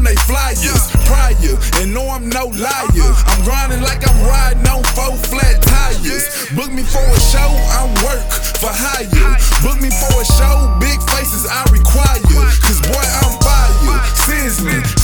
they flyers. Prior, and no, I'm no liar. I'm grinding like I'm riding on 4 flat tires. Book me for a show, I'm work for hire. Book me for a show, big faces I require. Cause boy, I'm fire, sizzling,